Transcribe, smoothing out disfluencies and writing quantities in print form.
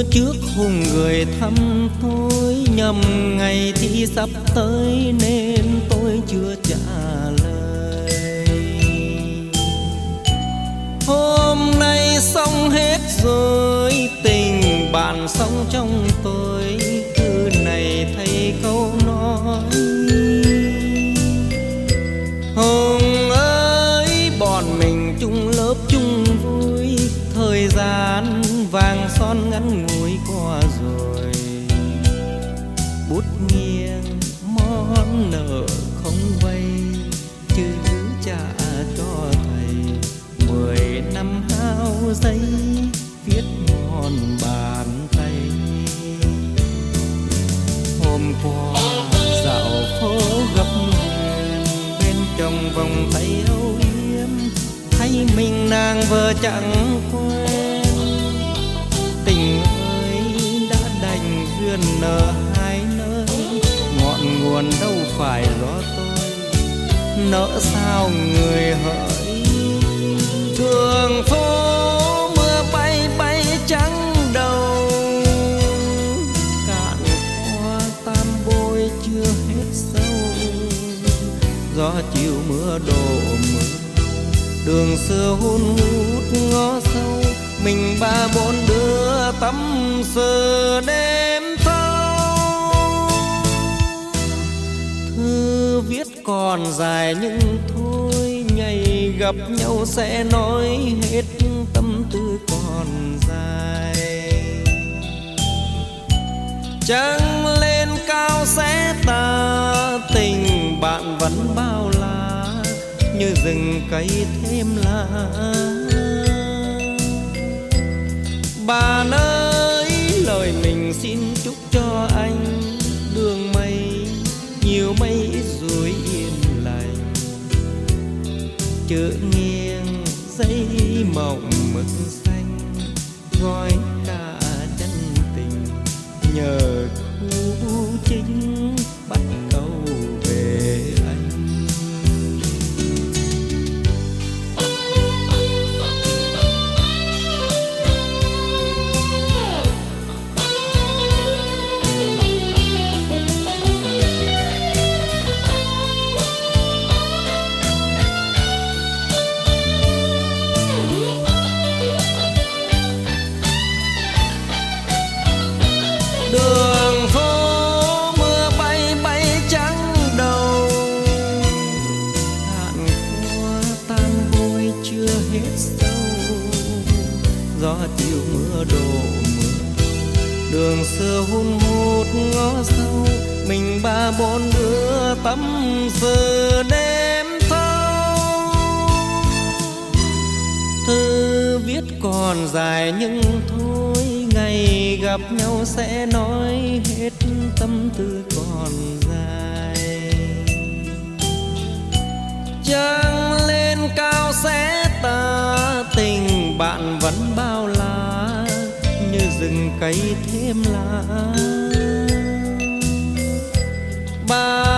trước hùng người thăm tôi, nhầm ngày thì sắp tới nên tôi chưa trả lời. Hôm nay xong hết rồi, tình bạn sống trong tôi, thư này thay câu nói. Hùng ơi, bọn mình chung lớp chung vui, thời gian vàng son ngắn ngủi qua rồi. Bút nghiêng món nợ không vay, chữ trả cho thầy 10 năm hao giấy viết ngón bàn tay. Hôm qua dạo phố gấp huyền, bên trong vòng tay âu yếm, thấy mình nàng vợ chẳng quen. Tình ơi đã đành duyên nợ hai nơi, ngọn nguồn đâu phải do tôi, nỡ sao người hỡi. Đường phố mưa bay bay trắng đầu, cạn hoa tam bôi chưa hết sâu. Gió chiều mưa đổ mưa, đường xưa hun hút ngó sâu, mình ba bốn đứa tâm sự đêm thâu. Thư viết còn dài nhưng thôi, ngày gặp nhau sẽ nói hết tâm tư còn dài. Trăng lên cao sẽ tà, tình bạn vẫn bao la, như rừng cây thêm lá. Bạn ơi, lời mình xin chúc cho anh, đường mây nhiều mây ít rồi yên lành. Chữ nghiêng giấy mộng mực xanh, gói cả chân tình nhờ khu chính bắt câu về anh. Đường phố mưa bay bay trắng đầu, hạn qua tan vôi chưa hết sâu. Gió chiều mưa đổ mưa, đường xưa hun hút ngó sâu, mình ba bốn đứa tâm sự đêm thâu. Thư viết còn dài nhưng thôi, ngày gặp nhau sẽ nói hết tâm tư còn dài. Trăng lên cao sẽ tà, tình bạn vẫn bao la, như rừng cây thêm lá.